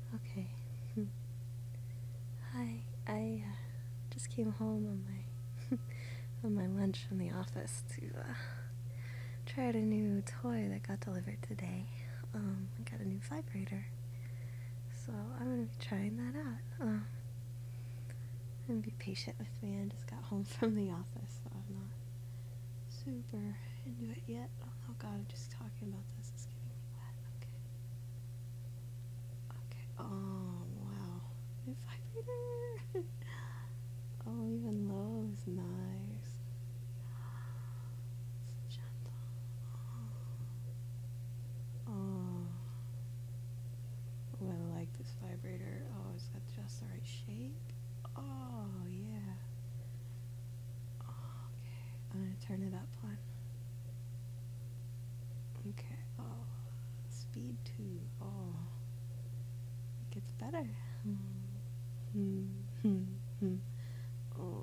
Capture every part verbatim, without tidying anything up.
Okay. Hi. I uh, just came home on my on my lunch from the office to uh, try out a new toy that got delivered today. Um, I got a new vibrator, so I'm gonna be trying that out. Um, and be patient with me. I just got home from the office, so I'm not super into it yet. Oh God, just talking about this is getting me wet. Okay. Okay. Oh wow, new vibrator. Oh, even low is nice. It's gentle. Oh. Oh. Oh, I like this vibrator. Oh, it's got just the right shape. Oh, yeah. Oh, okay. I'm gonna turn it up one. Okay. Oh, speed two. Oh, it gets better. Hmm. Hmm. Hmm. Oh.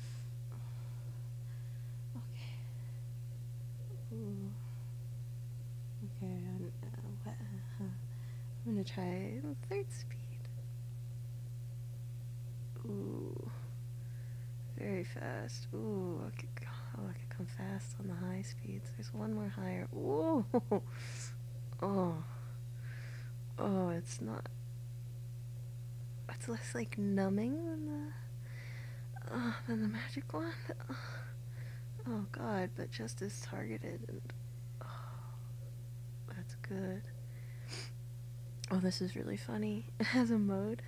Okay. Ooh. Okay. I'm, uh, what? Uh, I'm gonna try the third speed. Ooh. Very fast. Ooh. I could, oh, I could come fast on the high speeds. There's one more higher. Ooh. Oh. Oh, it's not. It's less like numbing than the uh, than the magic wand. Uh, oh God, but just as targeted and oh, that's good. Oh, this is really funny. It has a mode.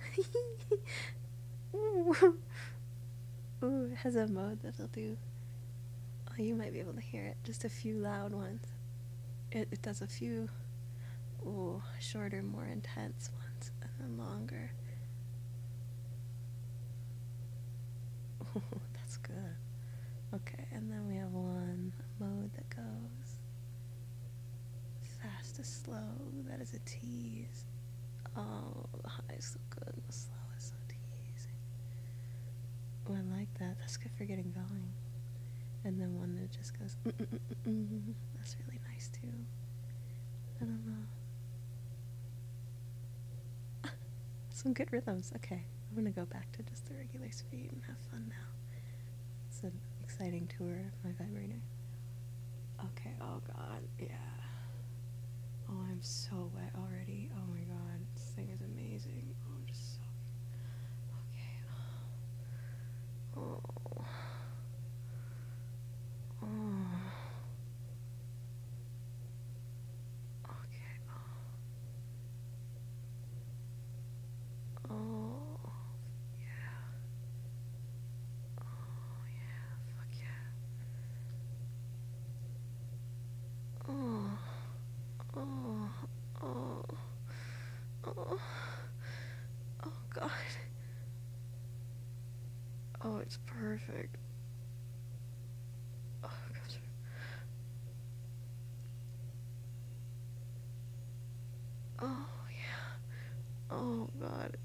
Ooh. Ooh, it has a mode that'll do. Oh, you might be able to hear it. Just a few loud ones. It, it does a few. Ooh, shorter, more intense ones, and then longer. Ooh, that's good. Okay, and then we have one mode that goes fast to slow. That is a tease. Oh, the high is so good. The slow is so teasing. Oh, I like that. That's good for getting going. And then one that just goes. Mm-mm-mm-mm. That's really nice too. I don't know. Some good rhythms. Okay, I'm gonna go back to just the regular speed and have fun now. It's an exciting tour of my vibrator. Okay. Oh God. Yeah. Oh, I'm so wet already. Oh my God, this thing is amazing. Oh, I'm just so okay. Oh. Oh. Okay. Oh. Yeah. Oh yeah. Fuck yeah. Oh. Oh. Oh. Oh. Oh God. Oh, it's perfect. Oh gosh. Oh yeah. Oh God.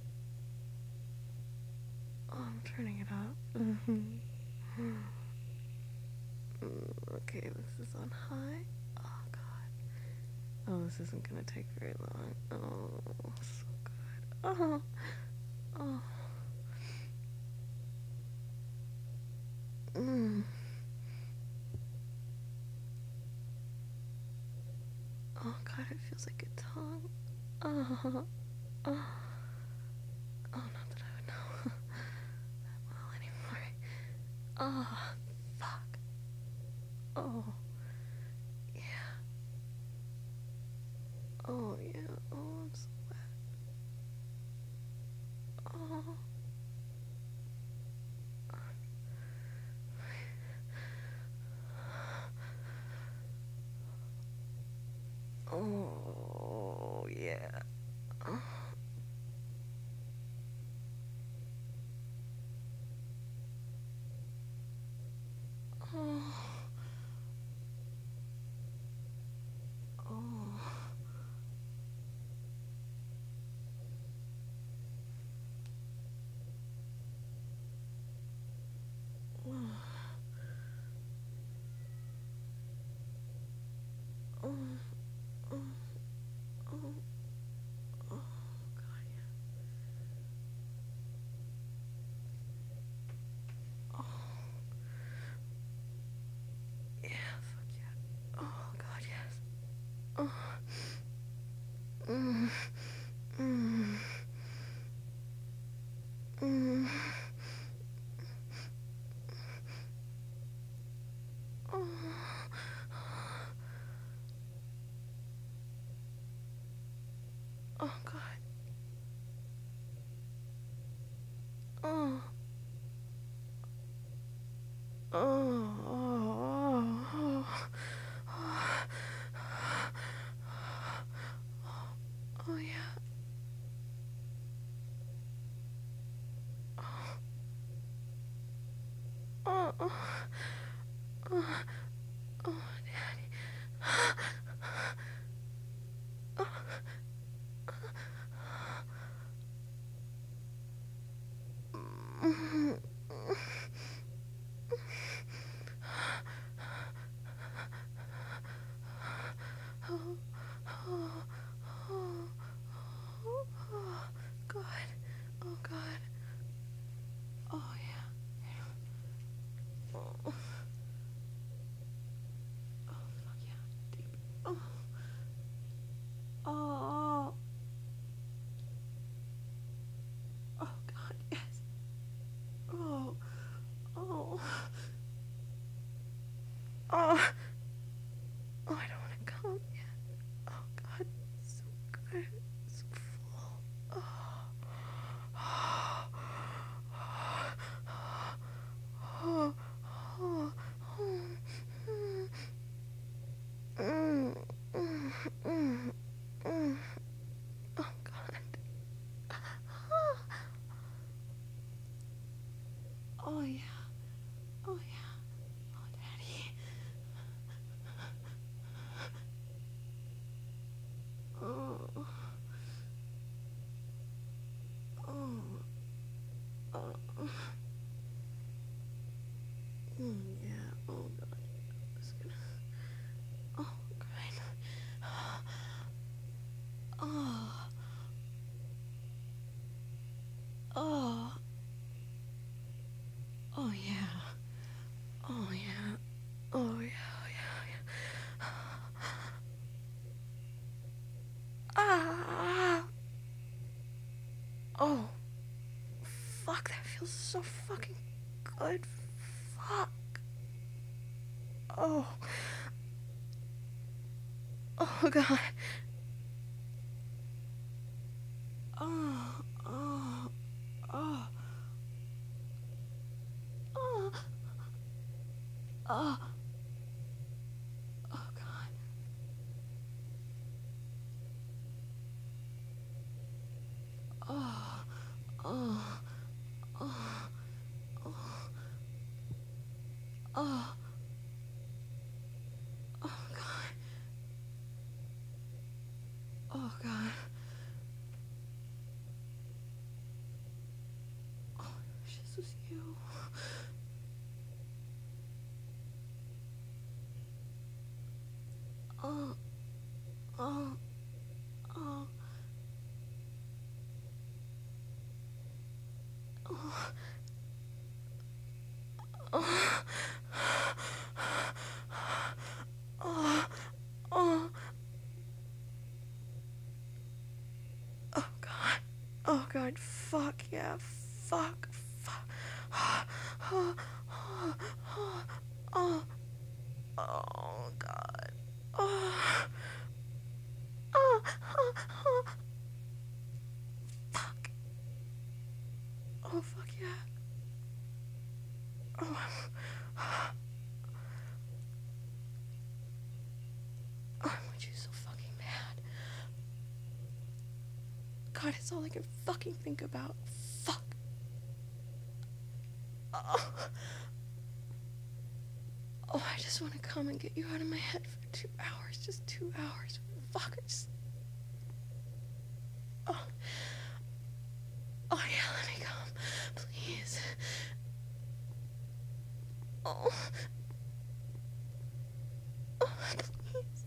Oh, I'm turning it up. Mm-hmm. Okay, this is on high. Oh God. Oh, this isn't gonna take very long. Oh, so good. Oh, oh. Mm. Oh God, it feels like a tongue. Oh, oh. Oh, not that I would know that well anymore. Oh, fuck. Oh, yeah. Oh, yeah. Oh, I'm so wet. Oh. Oh, yeah. Oh, oh, oh. Oh, oh, oh, Oh, God. Oh. Oh. Oh. Oh. Oh. Oh, yeah. Oh. Oh. Oh. Oh, Daddy. Oh, oh, oh, oh, God. Oh, God. Oh, yeah. Oh, oh, fuck yeah. Deep. Oh, oh, oh, God, yes. Oh, oh, oh. Oh, I don't want to come yet. Oh, God. So good. So full. Oh. Oh, oh, oh, mm, mm, mm, mm. Oh, God. Oh, yeah. Oh, yeah. Oh, Daddy. Oh, oh, oh. Mm, yeah. Oh, God. That's good. Oh, God. Oh, oh, oh, yeah. Oh, yeah. Oh, yeah. Oh, yeah. Ah! Oh, fuck, that feels so fucking good. Fuck. Oh. Oh, God. Oh, oh, oh, oh, oh, oh, God. Oh, oh, oh, oh, oh, oh, God. Oh, God. Oh, I wish this was you. Oh, oh, oh, oh, oh, oh, oh, oh, God. Oh, God. Fuck, yeah. Fuck, fuck. Oh, oh, oh, oh, oh, God. Oh, oh, oh, oh, fuck. Oh, fuck, yeah. Oh, oh, I want you so fucking bad. God, it's all I can fucking think about. Fuck. Oh, oh, I just want to come and get you out of my head for two hours. Just two hours. Fuck, I just... Oh, oh yeah, let me come. Please. Oh, oh, please.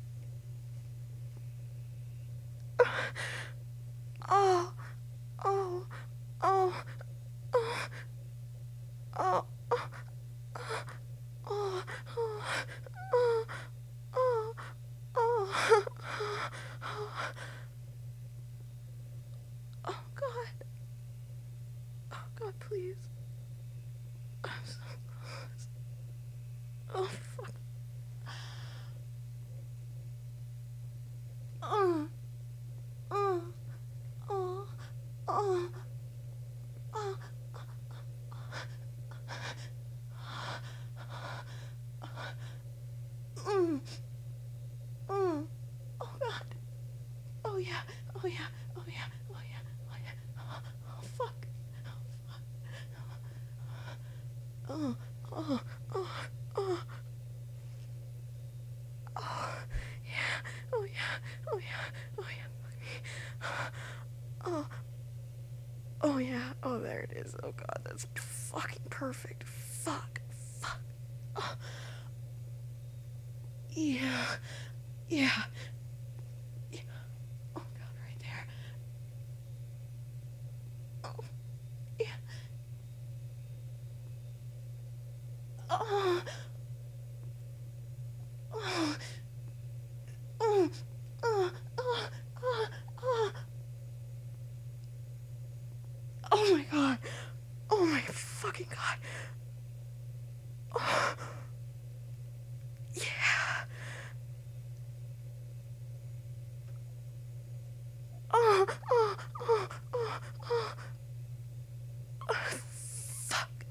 Oh, oh, oh, oh, oh, oh, oh, oh, oh, oh, oh, oh, God. Oh, God, please. I'm so close. Oh yeah. Oh yeah. Oh yeah. Oh yeah. Oh, oh fuck. Oh, oh, oh, oh, oh, yeah, oh yeah, oh yeah, oh yeah, oh, oh yeah, oh there it is. Oh god, that's fucking perfect. Fuck, fuck. Oh, yeah, yeah, yeah. Oh god, right there. Oh, yeah. Oh, oh, oh, oh, oh, oh, oh. Oh my god. Oh my fucking god. Oh, yeah. Oh, oh, oh, oh, oh. Oh, fuck.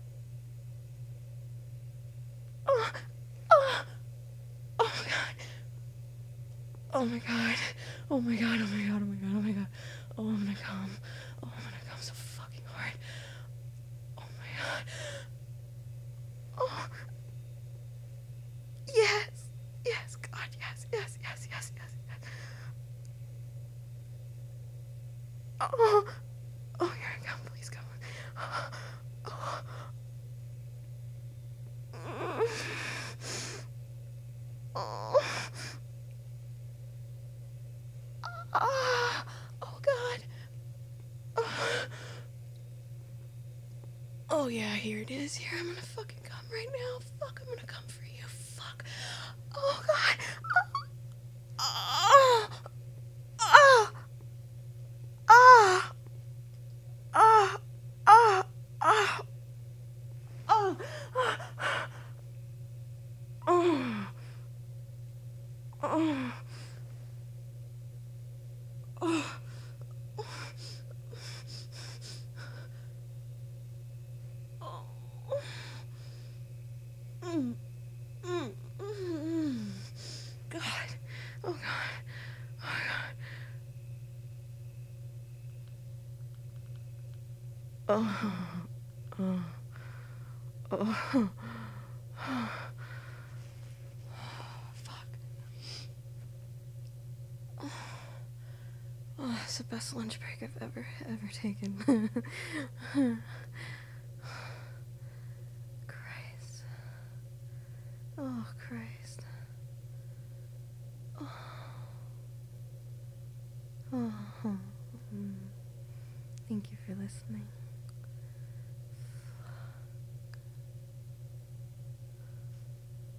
Oh, oh, oh my god. Oh my god. Oh my god. Oh my god. Oh my god. Oh my god. Oh, I'm gonna come. Oh, I'm gonna come so fucking hard. Oh my god. Oh, yes. Yes, God, yes, yes, yes, yes, yes, yes. Oh, oh, here I come. Please come. Oh, oh, oh, ah, oh God. Oh. Oh yeah, here it is. Here, I'm gonna fucking come right now. Fuck, I'm gonna come for you. Fuck. Oh god. Oh. Oh. Oh. Oh. Oh. Oh. Oh. Oh. Oh. Oh. Oh. Mm. Mm. Mm. God. Oh god. Oh god. Oh. Oh. Oh. Fuck. Oh, it's the best lunch break I've ever, ever taken. Christ. Oh, Christ. Oh. Oh. Mm. Thank you for listening.